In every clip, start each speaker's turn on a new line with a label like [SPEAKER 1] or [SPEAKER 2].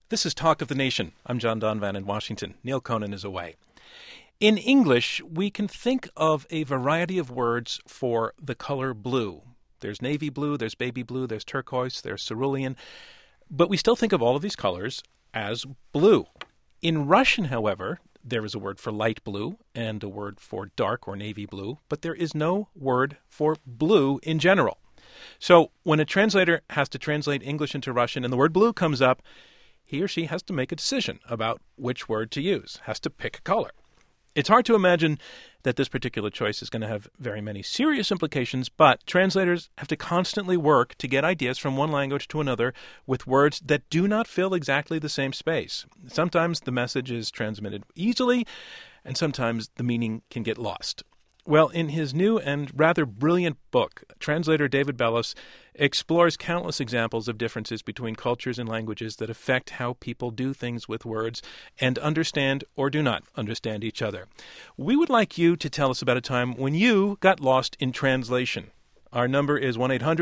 [SPEAKER 1] This is Talk of the Nation. I'm John Donvan in Washington. Neil Conan is away. In English, we can think of a variety of words for the color blue. There's navy blue, there's baby blue, there's turquoise, there's cerulean. But we still think of all of these colors as blue. In Russian, however, there is a word for light blue and a word for dark or navy blue, but there is no word for blue in general. So when a translator has to translate English into Russian and the word blue comes up, he or she has to make a decision about which word to use, has to pick a color. It's hard to imagine that this particular choice is going to have very many serious implications, but translators have to constantly work to get ideas from one language to another with words that do not fill exactly the same space. Sometimes the message is transmitted easily, and sometimes the meaning can get lost. Well, in his new and rather brilliant book, translator David Bellos explores countless examples of differences between cultures and languages that affect how people do things with words and understand or do not understand each other. We would like you to tell us about a time when you got lost in translation. Our number is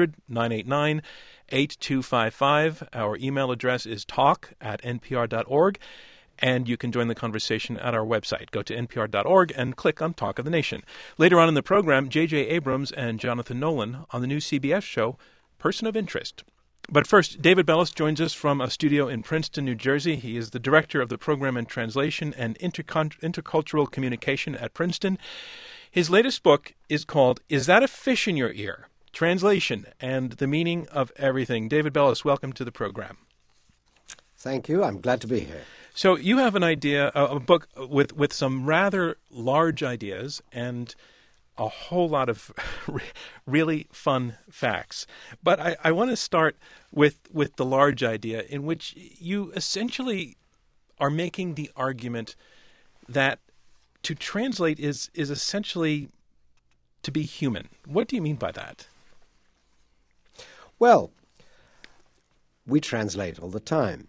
[SPEAKER 1] 1-800-989-8255. Our email address is talk@npr.org. And you can join the conversation at our website. Go to npr.org and click on Talk of the Nation. Later on in the program, J.J. Abrams and Jonathan Nolan on the new CBS show, Person of Interest. But first, David Bellos joins us from a studio in Princeton, New Jersey. He is the director of the Program in Translation and Intercultural Communication at Princeton. His latest book is called Is That a Fish in Your Ear? Translation and the Meaning of Everything. David Bellos, welcome to the program.
[SPEAKER 2] Thank you. I'm glad to be here.
[SPEAKER 1] So you have an idea, a book with some rather large ideas and a whole lot of really fun facts. But I want to start with the large idea in which you essentially are making the argument that to translate is essentially to be human. What do you mean by that?
[SPEAKER 2] Well, we translate all the time.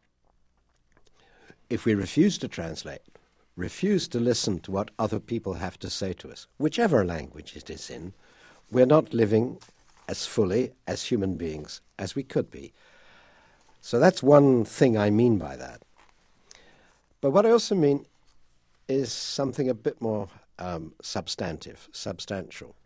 [SPEAKER 2] If we refuse to translate, refuse to listen to what other people have to say to us, whichever language it is in, we're not living as fully as human beings as we could be. So that's one thing I mean by that. But what I also mean is something a bit more substantial.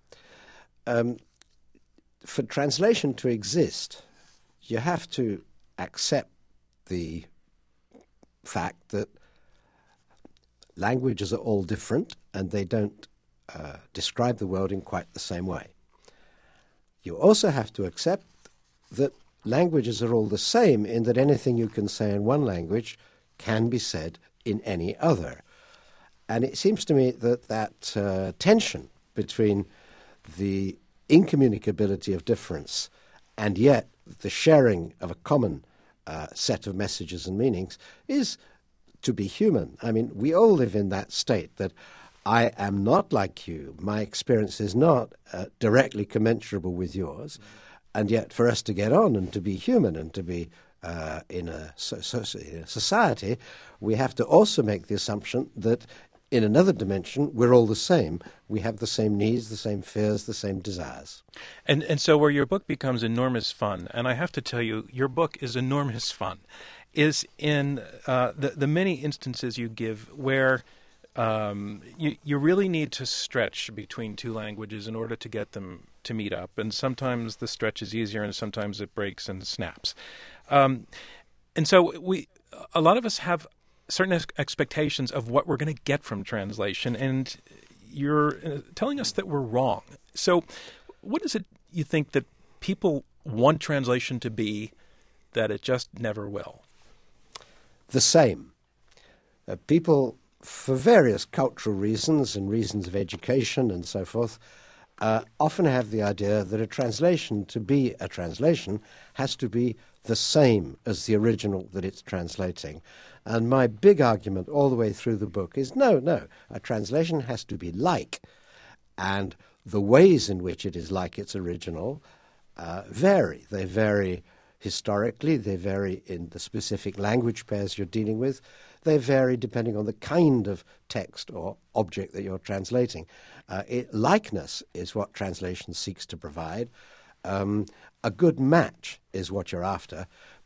[SPEAKER 2] For translation to exist, you have to accept the fact that languages are all different and they don't describe the world in quite the same way. You also have to accept that languages are all the same in that anything you can say in one language can be said in any other. And it seems to me that tension between the incommunicability of difference and yet the sharing of a common set of messages and meanings is to be human. I mean, we all live in that state that I am not like you. My experience is not directly commensurable with yours. And yet for us to get on and to be human and to be in a society, we have to also make the assumption that in another dimension, we're all the same. We have the same needs, the same fears, the same desires.
[SPEAKER 1] And so where your book becomes enormous fun, and I have to tell you, your book is enormous fun, is in the many instances you give where you really need to stretch between two languages in order to get them to meet up. And sometimes the stretch is easier and sometimes it breaks and snaps. And so a lot of us have certain expectations of what we're going to get from translation, and you're telling us that we're wrong. So what is it you think that people want translation to be that it just never will?
[SPEAKER 2] The same. People, for various cultural reasons and reasons of education and so forth, often have the idea that a translation, to be a translation, has to be the same as the original that it's translating. And my big argument all the way through the book is no, a translation has to be like. And the ways in which it is like its original vary. They vary historically, they vary in the specific language pairs you're dealing with, they vary depending on the kind of text or object that you're translating. Likeness is what translation seeks to provide. A good match is what you're after,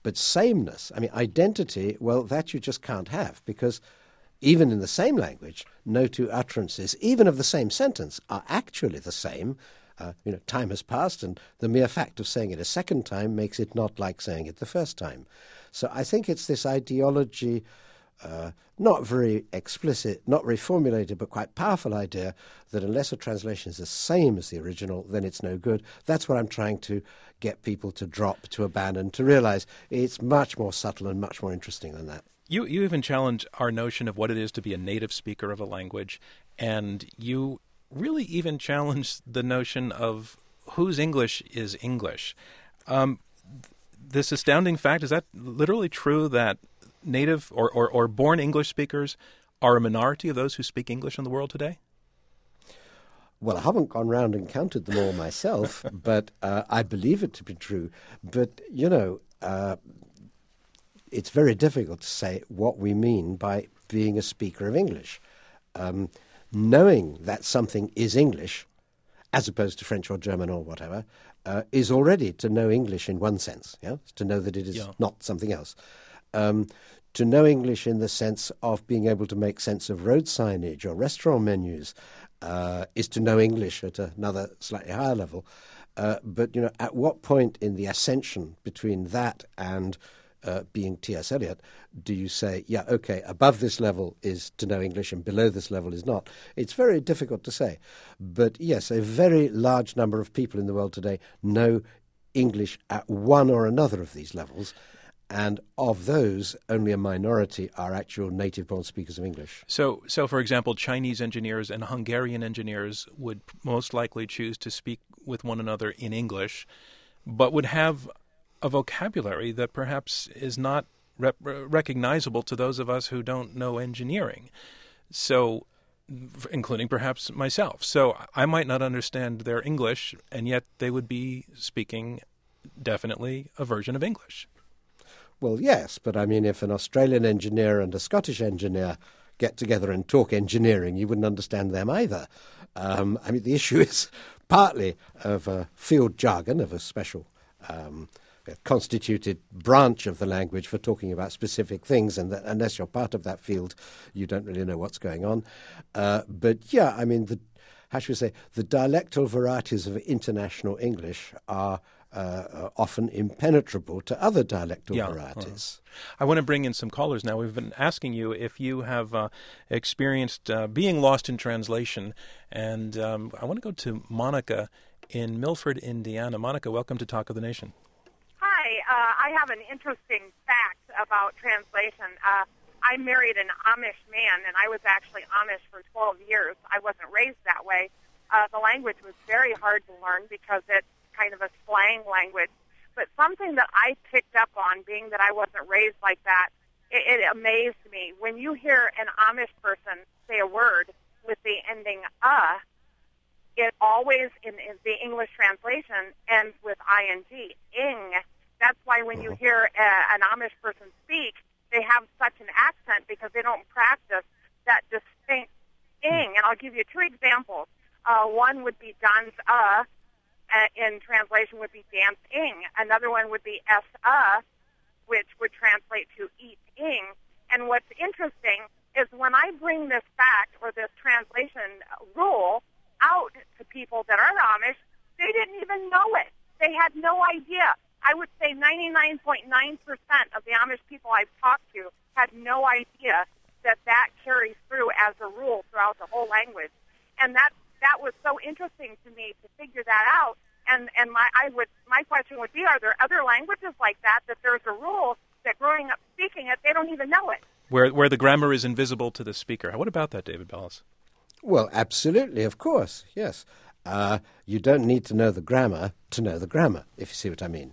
[SPEAKER 2] But sameness, I mean, identity, well, that you just can't have, because even in the same language, no two utterances, even of the same sentence, are actually the same. Time has passed, and the mere fact of saying it a second time makes it not like saying it the first time. So I think it's this ideology, not very explicit, not very formulated, but quite powerful idea that unless a translation is the same as the original, then it's no good. That's what I'm trying to get people to drop, to abandon, to realize it's much more subtle and much more interesting than that.
[SPEAKER 1] You even challenge our notion of what it is to be a native speaker of a language, and you really even challenge the notion of whose English is English. This astounding fact, is that literally true that native or born English speakers are a minority of those who speak English in the world today?
[SPEAKER 2] Well, I haven't gone round and counted them all myself, but I believe it to be true. But, it's very difficult to say what we mean by being a speaker of English. Knowing that something is English, as opposed to French or German or whatever, is already to know English in one sense, to know that it is not something else. To know English in the sense of being able to make sense of road signage or restaurant menus is to know English at another slightly higher level. But, at what point in the ascension between that and being T.S. Eliot, do you say, above this level is to know English and below this level is not? It's very difficult to say. But yes, a very large number of people in the world today know English at one or another of these levels. And of those, only a minority are actual native-born speakers of English.
[SPEAKER 1] So, for example, Chinese engineers and Hungarian engineers would most likely choose to speak with one another in English, but would have a vocabulary that perhaps is not recognizable to those of us who don't know engineering, so including perhaps myself. So I might not understand their English, and yet they would be speaking definitely a version of English.
[SPEAKER 2] Well, yes, but I mean, if an Australian engineer and a Scottish engineer get together and talk engineering, you wouldn't understand them either. The issue is partly of a field jargon, of a special constituted branch of the language for talking about specific things, and that unless you're part of that field, you don't really know what's going on. The dialectal varieties of international English are often impenetrable to other dialectal varieties.
[SPEAKER 1] I want to bring in some callers now. We've been asking you if you have experienced being lost in translation, and I want to go to Monica in Milford, Indiana. Monica, welcome to Talk of the Nation.
[SPEAKER 3] I have an interesting fact about translation. I married an Amish man, and I was actually Amish for 12 years. I wasn't raised that way. The language was very hard to learn because it's kind of a slang language. But something that I picked up on, being that I wasn't raised like that, it amazed me. When you hear an Amish person say a word with the ending it always, in the English translation, ends with ing, ing. That's why when you hear an Amish person speak, they have such an accent because they don't practice that distinct ing. And I'll give you two examples. One would be Dan's in translation would be dance ing. Another one would be which would translate to eat ing. And what's interesting is when I bring this fact or this translation rule out to people that are Amish, they didn't even know it. They had no idea. I would say 99.9% of the Amish people I've talked to had no idea that carries through as a rule throughout the whole language. And that was so interesting to me to figure that out. And my question would be, are there other languages like that there's a rule that growing up speaking it, they don't even know it?
[SPEAKER 1] Where the grammar is invisible to the speaker. What about that, David Bellis?
[SPEAKER 2] Well, absolutely, of course, yes. You don't need to know the grammar to know the grammar, if you see what I mean.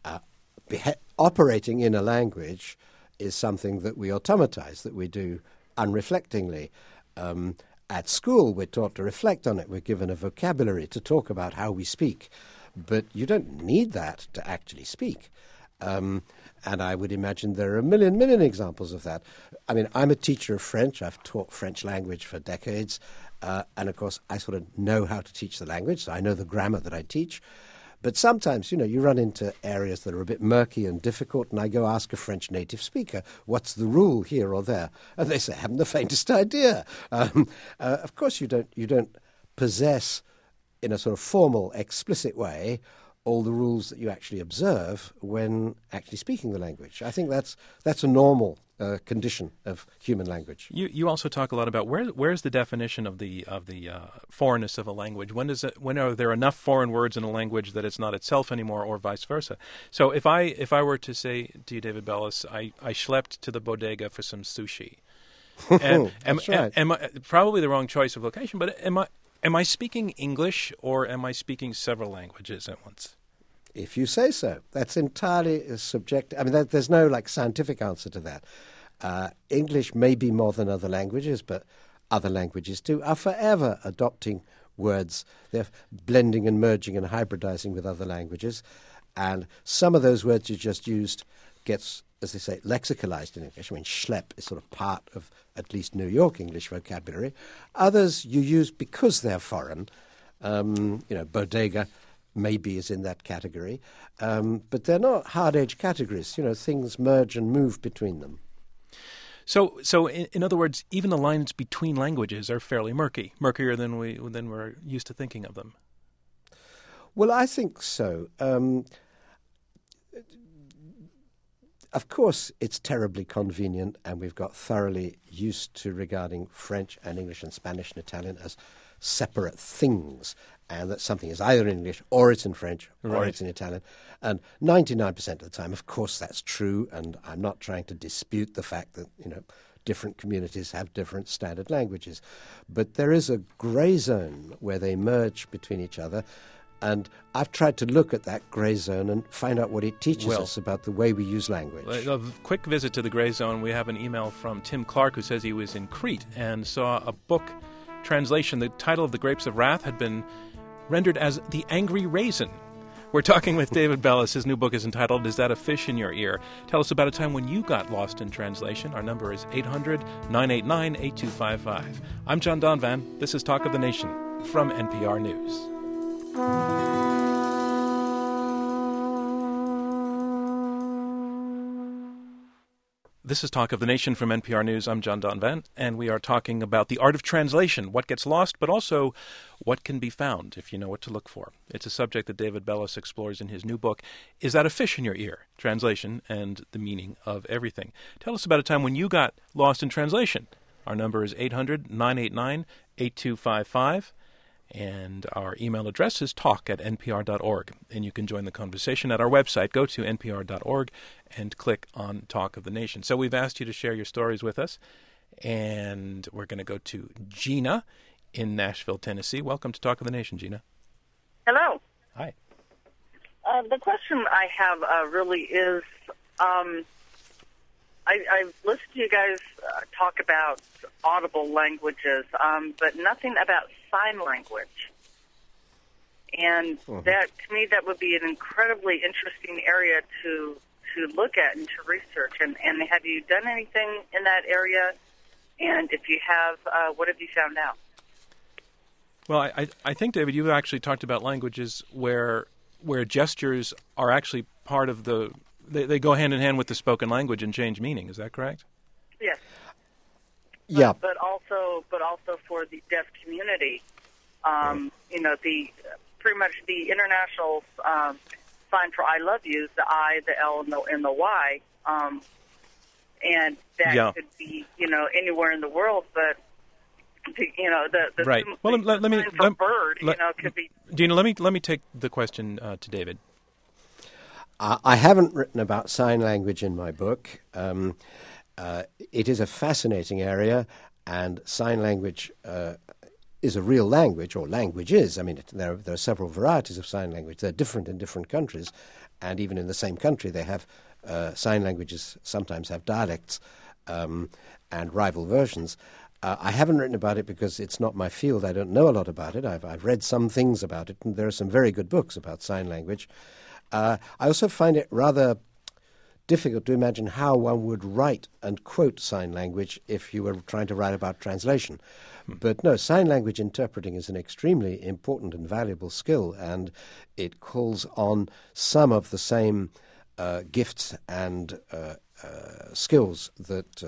[SPEAKER 2] Operating in a language is something that we automatize, that we do unreflectingly. At school, we're taught to reflect on it. We're given a vocabulary to talk about how we speak. But you don't need that to actually speak. And I would imagine there are a million examples of that. I mean, I'm a teacher of French. I've taught French language for decades. And, of course, I sort of know how to teach the language, so I know the grammar that I teach. But sometimes, you run into areas that are a bit murky and difficult, and I go ask a French native speaker, what's the rule here or there? And they say, I haven't the faintest idea. Of course, you don't possess, in a sort of formal, explicit way, all the rules that you actually observe when actually speaking the language. I think that's a normal condition of human language.
[SPEAKER 1] You also talk a lot about where's the definition of the foreignness of a language? When are there enough foreign words in a language that it's not itself anymore, or vice versa? So if I were to say to you, David Bellis, I schlepped to the bodega for some sushi, and
[SPEAKER 2] That's right.
[SPEAKER 1] Probably the wrong choice of location, but am I speaking English or am I speaking several languages at once?
[SPEAKER 2] If you say so. That's entirely subjective. I mean, there's no scientific answer to that. English may be more than other languages, but other languages too are forever adopting words. They're blending and merging and hybridizing with other languages. And some of those words you just used gets, as they say, lexicalized in English. I mean, schlepp is sort of part of at least New York English vocabulary. Others you use because they're foreign. Bodega maybe is in that category. But they're not hard-edged categories. Things merge and move between them.
[SPEAKER 1] So in other words, even the lines between languages are fairly murky, murkier than we're used to thinking of them.
[SPEAKER 2] Well, I think so. Of course, it's terribly convenient, and we've got thoroughly used to regarding French and English and Spanish and Italian as separate things, and that something is either in English or it's in French or it's in Italian. And 99% of the time, of course, that's true, and I'm not trying to dispute the fact that, different communities have different standard languages. But there is a grey zone where they merge between each other, and I've tried to look at that grey zone and find out what it teaches us about the way we use language.
[SPEAKER 1] A quick visit to the grey zone. We have an email from Tim Clark, who says he was in Crete and saw a book translation. The title of The Grapes of Wrath had been rendered as The Angry Raisin. We're talking with David Bellis. His new book is entitled, Is That a Fish in Your Ear? Tell us about a time when you got lost in translation. Our number is 800-989-8255. I'm John Donvan. This is Talk of the Nation from NPR News. This is Talk of the Nation from NPR News. I'm John Donvan, and we are talking about the art of translation, what gets lost, but also what can be found if you know what to look for. It's a subject that David Bellis explores in his new book, Is That a Fish in Your Ear? Translation and the Meaning of Everything. Tell us about a time when you got lost in translation. Our number is 800-989-8255. And our email address is talk@npr.org. And you can join the conversation at our website. Go to npr.org and click on Talk of the Nation. So we've asked you to share your stories with us. And we're going to go to Gina in Nashville, Tennessee. Welcome to Talk of the Nation, Gina.
[SPEAKER 4] Hello.
[SPEAKER 1] Hi.
[SPEAKER 4] The question I have really is, I've listened to you guys talk about audible languages, but nothing about sign language. And that, to me, that would be an incredibly interesting area to look at and to research. And have you done anything in that area? And if you have, what have you found out?
[SPEAKER 1] Well, I think, David, you've actually talked about languages where gestures are actually part of the... They go hand in hand with the spoken language and change meaning. Is that correct?
[SPEAKER 4] Yes.
[SPEAKER 2] Yeah.
[SPEAKER 4] But also for the deaf community, the pretty much the international sign for "I love you" is the I, the L, and the Y, and that could be anywhere in the world, but. The
[SPEAKER 1] right. Well, let me
[SPEAKER 4] bird, could be.
[SPEAKER 1] Gina, let me take the question to David.
[SPEAKER 2] I haven't written about sign language in my book. It is a fascinating area, and sign language is a real language, or languages. I mean, there are several varieties of sign language. They're different in different countries, and even in the same country, they have sign languages sometimes have dialects and rival versions. I haven't written about it because it's not my field. I don't know a lot about it. I've read some things about it, and there are some very good books about sign language. I also find it rather difficult to imagine how one would write and quote sign language if you were trying to write about translation. But no, sign language interpreting is an extremely important and valuable skill, and it calls on some of the same gifts and skills that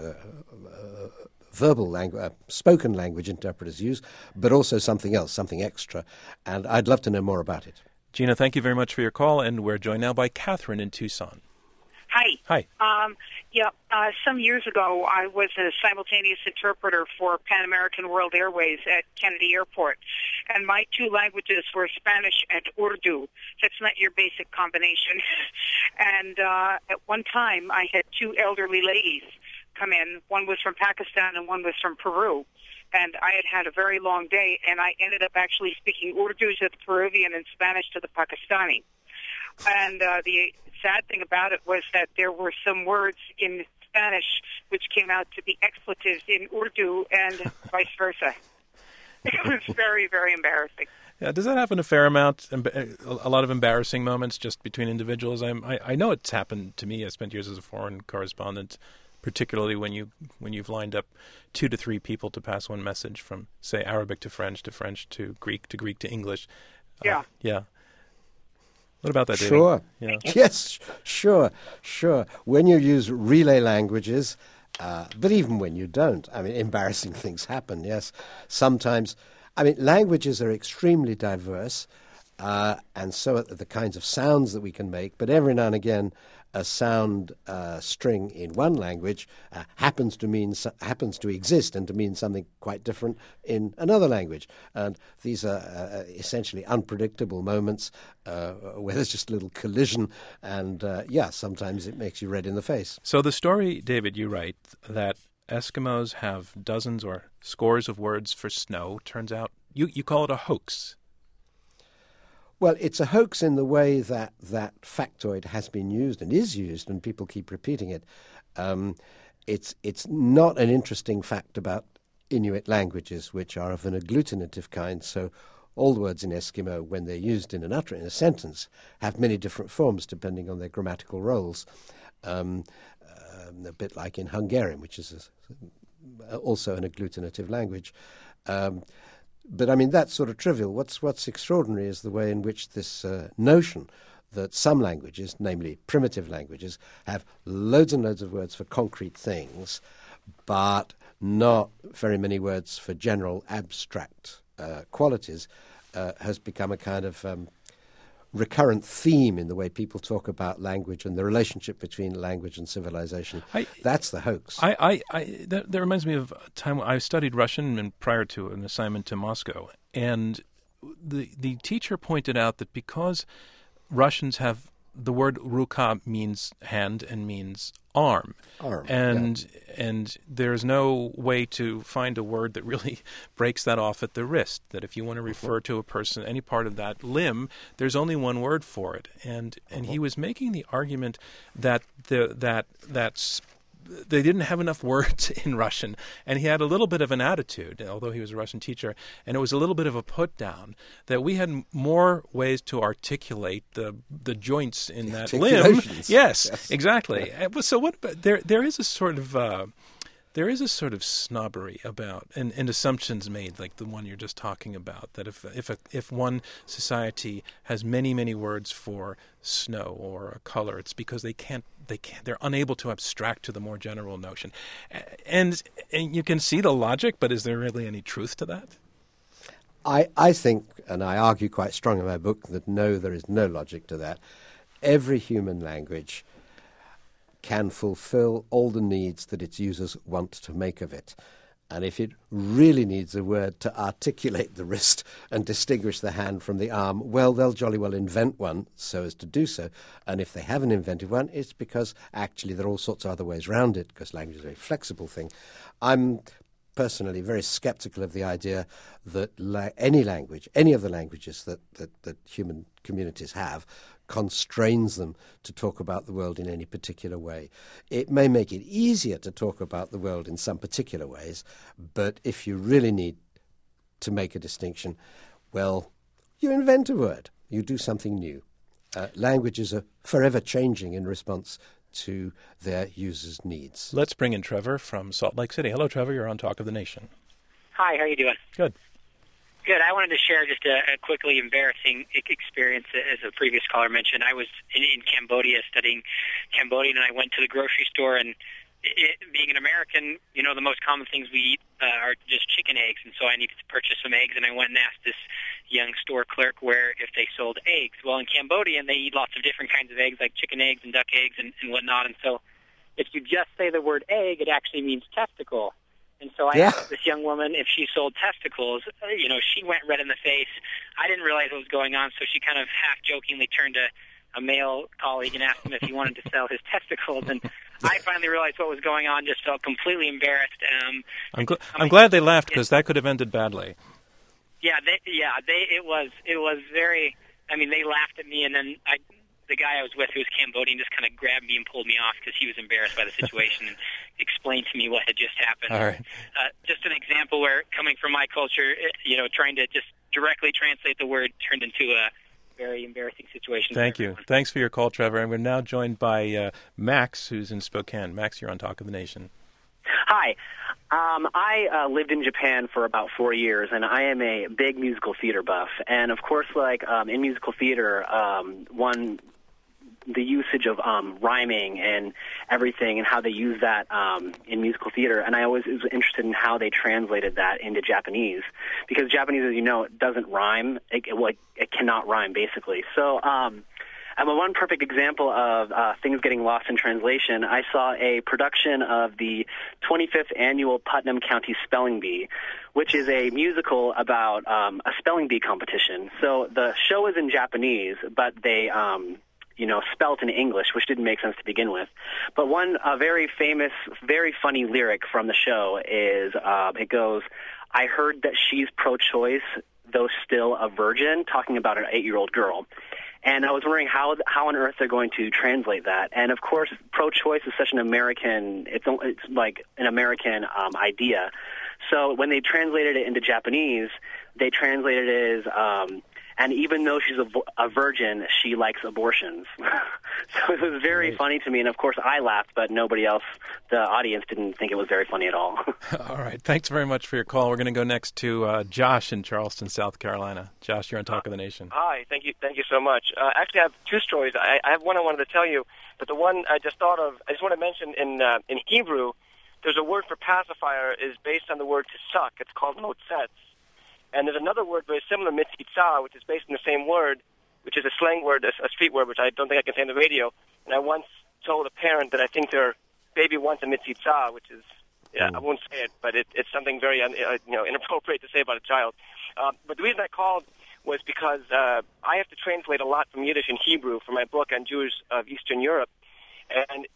[SPEAKER 2] spoken language interpreters use, but also something else, something extra. And I'd love to know more about it.
[SPEAKER 1] Gina, thank you very much for your call, and we're joined now by Catherine in Tucson.
[SPEAKER 5] Hi.
[SPEAKER 1] Hi.
[SPEAKER 5] Some years ago, I was a simultaneous interpreter for Pan American World Airways at Kennedy Airport, and my two languages were Spanish and Urdu. That's not your basic combination. And at one time, I had two elderly ladies come in. One was from Pakistan and one was from Peru. And I had a very long day, and I ended up actually speaking Urdu to the Peruvian and Spanish to the Pakistani. And the sad thing about it was that there were some words in Spanish which came out to be expletives in Urdu and vice versa. It was very, very embarrassing.
[SPEAKER 1] Yeah, does that happen a fair amount? A lot of embarrassing moments just between individuals? I know it's happened to me. I spent years as a foreign correspondent, particularly when you've lined up 2 to 3 people to pass one message from, say, Arabic to French to Greek to English.
[SPEAKER 5] Yeah.
[SPEAKER 1] Yeah. What about that, David?
[SPEAKER 2] Sure.
[SPEAKER 1] Yeah.
[SPEAKER 2] Yes, sure. When you use relay languages, but even when you don't, I mean, embarrassing things happen, yes. Sometimes, I mean, languages are extremely diverse, and so are the kinds of sounds that we can make, but every now and again, a sound string in one language happens to exist and to mean something quite different in another language. And these are essentially unpredictable moments where there's just a little collision, and sometimes it makes you red in the face.
[SPEAKER 1] So the story, David, you write that Eskimos have dozens or scores of words for snow. Turns out you call it a hoax.
[SPEAKER 2] Well, it's a hoax in the way that factoid has been used and is used, and people keep repeating it. It's not an interesting fact about Inuit languages, which are of an agglutinative kind. So all the words in Eskimo, when they're used in a sentence, have many different forms depending on their grammatical roles. A bit like in Hungarian, which is also an agglutinative language. But, I mean, that's sort of trivial. What's extraordinary is the way in which this notion that some languages, namely primitive languages, have loads and loads of words for concrete things, but not very many words for general abstract qualities, has become a kind of recurrent theme in the way people talk about language and the relationship between language and civilization. That's the hoax.
[SPEAKER 1] That reminds me of a time I studied Russian and prior to an assignment to Moscow, and the teacher pointed out that because Russians have the word ruka means hand and means arm. And there's no way to find a word that really breaks that off at the wrist, that if you want to refer to a person, any part of that limb, there's only one word for it. And he was making the argument that they didn't have enough words in Russian, and he had a little bit of an attitude, although he was a Russian teacher, and it was a little bit of a put down that we had more ways to articulate the joints in that limb. Yes, exactly. So what? There is a sort of snobbery about and assumptions made, like the one you're just talking about, that if one society has many words for snow or a color, it's because they're unable to abstract to the more general notion. And you can see the logic, but is there really any truth to that?
[SPEAKER 2] I think, and I argue quite strong in my book, that no, there is no logic to that. Every human language can fulfill all the needs that its users want to make of it. And if it really needs a word to articulate the wrist and distinguish the hand from the arm, well, they'll jolly well invent one so as to do so. And if they haven't invented one, it's because actually there are all sorts of other ways around it, because language is a very flexible thing. I'm personally very skeptical of the idea that any language, any of the languages that human communities have, constrains them to talk about the world in any particular way. It may make it easier to talk about the world in some particular ways, but if you really need to make a distinction, well, you invent a word. You do something new. Languages are forever changing in response to their users' needs.
[SPEAKER 1] Let's bring in Trevor from Salt Lake City. Hello, Trevor. You're on Talk of the Nation.
[SPEAKER 6] Hi, how are you doing?
[SPEAKER 1] Good.
[SPEAKER 6] Good. I wanted to share just a quickly embarrassing experience, as a previous caller mentioned. I was in Cambodia studying Cambodian, and I went to the grocery store, and being an American, the most common things we eat are just chicken eggs, and so I needed to purchase some eggs, and I went and asked this young store clerk if they sold eggs. Well, in Cambodia, they eat lots of different kinds of eggs, like chicken eggs and duck eggs and whatnot, and so if you just say the word egg, it actually means testicle. And so I asked this young woman if she sold testicles. She went red in the face. I didn't realize what was going on, so she kind of half-jokingly turned to a male colleague and asked him if he wanted to sell his testicles. And I finally realized what was going on, just felt completely embarrassed.
[SPEAKER 1] I'm glad they laughed, because that could have ended badly.
[SPEAKER 6] It was very. I mean, they laughed at me, and then the guy I was with, who was Cambodian, just kind of grabbed me and pulled me off because he was embarrassed by the situation and explained to me what had just happened.
[SPEAKER 1] All right.
[SPEAKER 6] Just an example where, coming from my culture, trying to just directly translate the word turned into a very embarrassing situation.
[SPEAKER 1] Thank you. Thanks for your call, Trevor. And we're now joined by Max, who's in Spokane. Max, you're on Talk of the Nation.
[SPEAKER 7] Hi. I lived in Japan for about 4 years, and I am a big musical theater buff. And, of course, in musical theater, the usage of rhyming and everything and how they use that in musical theater. And I always was interested in how they translated that into Japanese, because Japanese, as you know, it doesn't rhyme. It cannot rhyme, basically. So one perfect example of things getting lost in translation, I saw a production of the 25th Annual Putnam County Spelling Bee, which is a musical about a spelling bee competition. So the show is in Japanese, but they spelt in English, which didn't make sense to begin with. But one very famous, very funny lyric from the show is, it goes, "I heard that she's pro-choice, though still a virgin," talking about an 8-year-old girl. And I was wondering how on earth they're going to translate that. And of course, pro-choice is such an American, it's like an American idea. So when they translated it into Japanese, they translated it as, and even though she's a virgin, she likes abortions. So it was very funny to me, and of course I laughed, but nobody else, the audience, didn't think it was very funny at all.
[SPEAKER 1] All right, thanks very much for your call. We're going to go next to Josh in Charleston, South Carolina. Josh, you're on Talk of the Nation.
[SPEAKER 8] Hi, thank you so much. Actually, I have two stories. I have one I wanted to tell you, but the one I just thought of, I just want to mention in Hebrew, there's a word for pacifier is based on the word to suck. It's called motzetz. And there's another word very similar, mitzitza, which is based on the same word, which is a slang word, a street word, which I don't think I can say on the radio. And I once told a parent that I think their baby wants a mitzitza, which is, I won't say it, but it's something very inappropriate to say about a child. But the reason I called was because I have to translate a lot from Yiddish and Hebrew for my book on Jews of Eastern Europe. And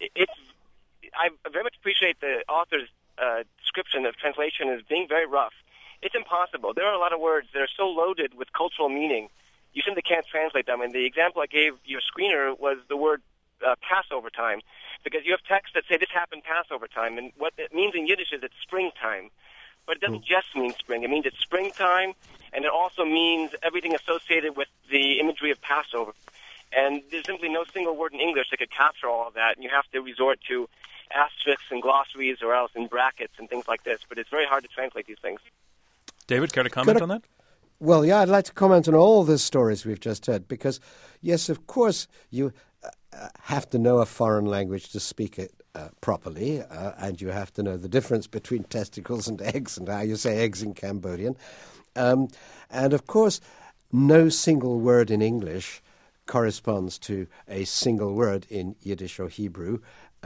[SPEAKER 8] I very much appreciate the author's description of translation as being very rough. It's impossible. There are a lot of words that are so loaded with cultural meaning, you simply can't translate them. And the example I gave your screener was the word Passover time, because you have texts that say this happened Passover time, and what it means in Yiddish is it's springtime. But it doesn't just mean spring. It means it's springtime, and it also means everything associated with the imagery of Passover. And there's simply no single word in English that could capture all of that, and you have to resort to asterisks and glossaries or else in brackets and things like this. But it's very hard to translate these things.
[SPEAKER 1] David, care to comment on that?
[SPEAKER 2] Well, yeah, I'd like to comment on all the stories we've just heard, because, yes, of course, you have to know a foreign language to speak it properly, and you have to know the difference between testicles and eggs and how you say eggs in Cambodian. And, of course, no single word in English corresponds to a single word in Yiddish or Hebrew.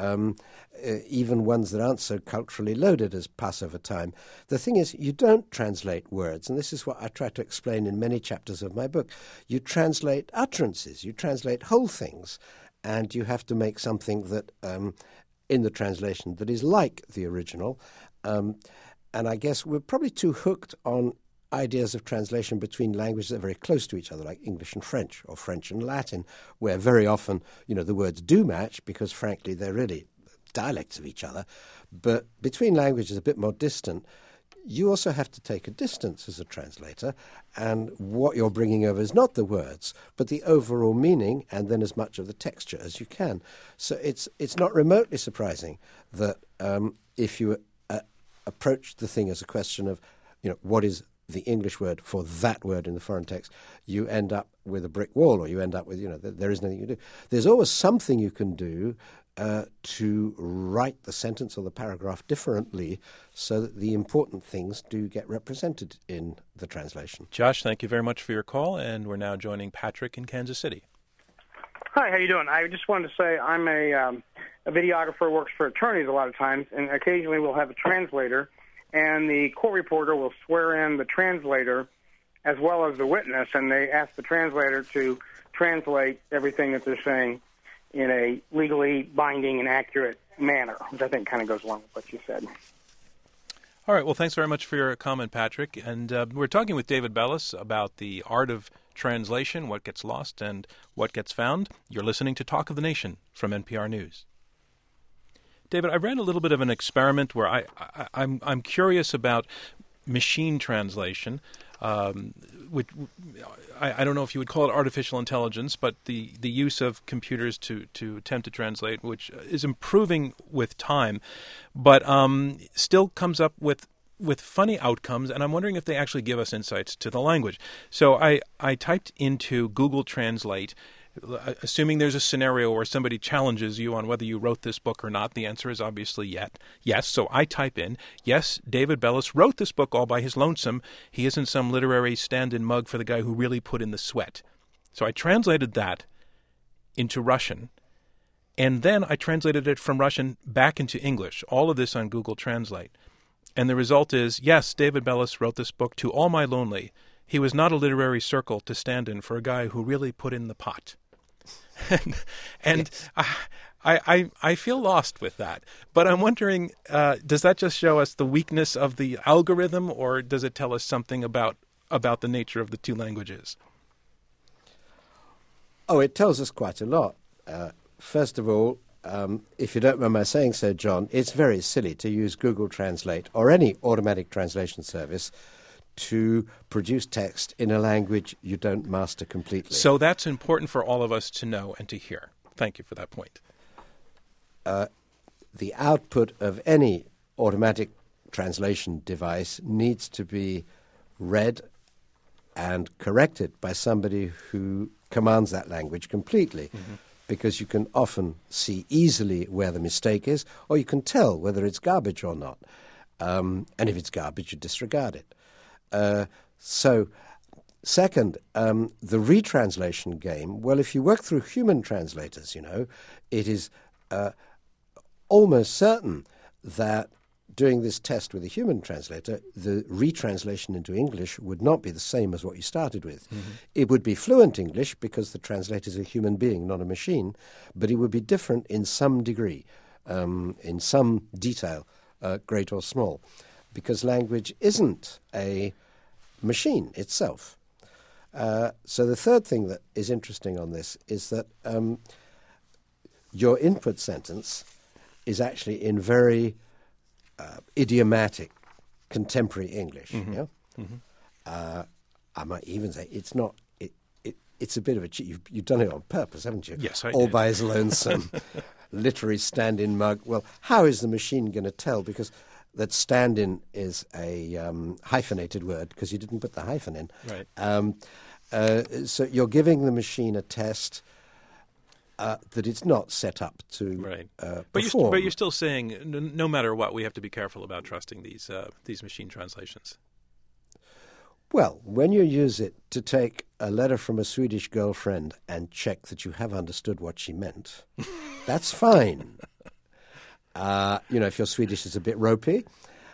[SPEAKER 2] Even ones that aren't so culturally loaded as Passover time. The thing is, you don't translate words, and this is what I try to explain in many chapters of my book. You translate utterances, you translate whole things, and you have to make something that, in the translation, that is like the original. And I guess we're probably too hooked on ideas of translation between languages that are very close to each other, like English and French, or French and Latin, where very often, the words do match because, frankly, they're really dialects of each other. But between languages a bit more distant, you also have to take a distance as a translator, and what you're bringing over is not the words, but the overall meaning, and then as much of the texture as you can. So it's not remotely surprising that if you approach the thing as a question of, what is the English word for that word in the foreign text, you end up with a brick wall, or you end up with, there is nothing you can do. There's always something you can do to write the sentence or the paragraph differently so that the important things do get represented in the translation.
[SPEAKER 1] Josh, thank you very much for your call, and we're now joining Patrick in Kansas City.
[SPEAKER 9] Hi, how you doing? I just wanted to say I'm a videographer, works for attorneys a lot of times, and occasionally we'll have a translator, and the court reporter will swear in the translator as well as the witness, and they ask the translator to translate everything that they're saying in a legally binding and accurate manner, which I think kind of goes along with what you said.
[SPEAKER 1] All right. Well, thanks very much for your comment, Patrick. And we're talking with David Bellis about the art of translation, what gets lost and what gets found. You're listening to Talk of the Nation from NPR News. David, I ran a little bit of an experiment where I'm curious about machine translation, which I don't know if you would call it artificial intelligence, but the use of computers to attempt to translate, which is improving with time, but still comes up with funny outcomes, and I'm wondering if they actually give us insights to the language. So I typed into Google Translate, assuming there's a scenario where somebody challenges you on whether you wrote this book or not. The answer is obviously yes. So I type in, yes, David Bellis wrote this book all by his lonesome. He isn't some literary stand-in mug for the guy who really put in the sweat. So I translated that into Russian, and then I translated it from Russian back into English, all of this on Google Translate. And the result is, yes, David Bellis wrote this book to all my lonely. He was not a literary circle to stand in for a guy who really put in the pot. and yes. I feel lost with that. But I'm wondering, does that just show us the weakness of the algorithm, or does it tell us something about the nature of the two languages?
[SPEAKER 2] Oh, it tells us quite a lot. First of all, if you don't mind my saying so, John, it's very silly to use Google Translate or any automatic translation service to produce text in a language you don't master completely.
[SPEAKER 1] So that's important for all of us to know and to hear. Thank you for that point.
[SPEAKER 2] The output of any automatic translation device needs to be read and corrected by somebody who commands that language completely, because you can often see easily where the mistake is, or you can tell whether it's garbage or not. And if it's garbage, you disregard it. So, second, the retranslation game, well, if you work through human translators, it is almost certain that doing this test with a human translator, the retranslation into English would not be the same as what you started with. It would be fluent English because the translator is a human being, not a machine, but it would be different in some degree, in some detail, great or small, because language isn't a machine itself. So the third thing that is interesting on this is that your input sentence is actually in very idiomatic contemporary English. I might even say it's not. It's a bit of a cheat. You've done it on purpose, haven't you?
[SPEAKER 1] Yes, I
[SPEAKER 2] All
[SPEAKER 1] did.
[SPEAKER 2] by his lonesome, literary stand-in mug. Well, how is the machine going to tell? Because that stand-in is a hyphenated word because you didn't put the hyphen in.
[SPEAKER 1] Right.
[SPEAKER 2] So you're giving the machine a test that it's not set up to perform.
[SPEAKER 1] But you're still saying, no matter what, we have to be careful about trusting these machine translations.
[SPEAKER 2] Well, when you use it to take a letter from a Swedish girlfriend and check that you have understood what she meant, that's fine. If your Swedish is a bit ropey.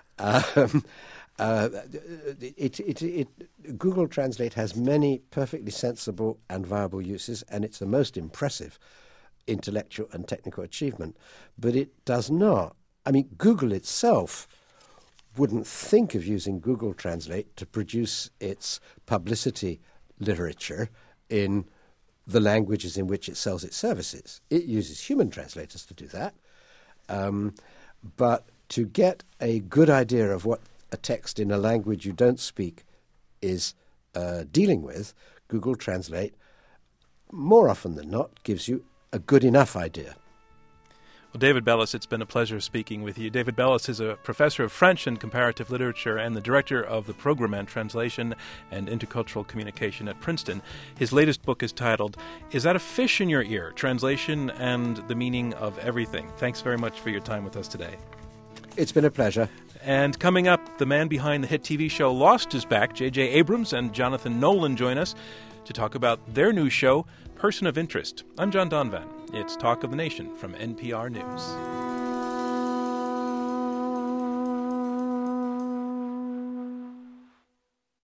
[SPEAKER 2] Google Translate has many perfectly sensible and viable uses, and it's the most impressive intellectual and technical achievement. But it does not. I mean, Google itself wouldn't think of using Google Translate to produce its publicity literature in the languages in which it sells its services. It uses human translators to do that. But to get a good idea of what a text in a language you don't speak is dealing with, Google Translate, more often than not, gives you a good enough idea.
[SPEAKER 1] Well, David Bellis, it's been a pleasure speaking with you. David Bellis is a professor of French and comparative literature and the director of the program on translation and intercultural communication at Princeton. His latest book is titled, Is That a Fish in Your Ear? Translation and the Meaning of Everything. Thanks very much for your time with us today.
[SPEAKER 2] It's been a pleasure.
[SPEAKER 1] And coming up, the man behind the hit TV show Lost is back. J.J. Abrams and Jonathan Nolan join us to talk about their new show, Person of Interest. I'm John Donvan. It's Talk of the Nation from NPR News.